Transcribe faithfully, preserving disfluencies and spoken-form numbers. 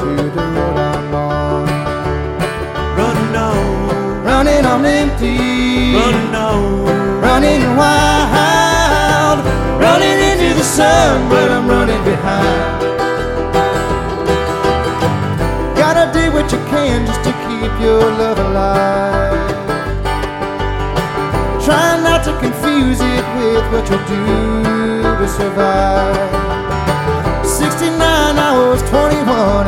to the road I'm on. Running on, Running on empty, running on, running wild, running into the sun, but I'm running behind. Gotta do what you can just to keep your love alive. Try not to confuse it with what you'll do to survive. Sixty-nine hours, twenty-one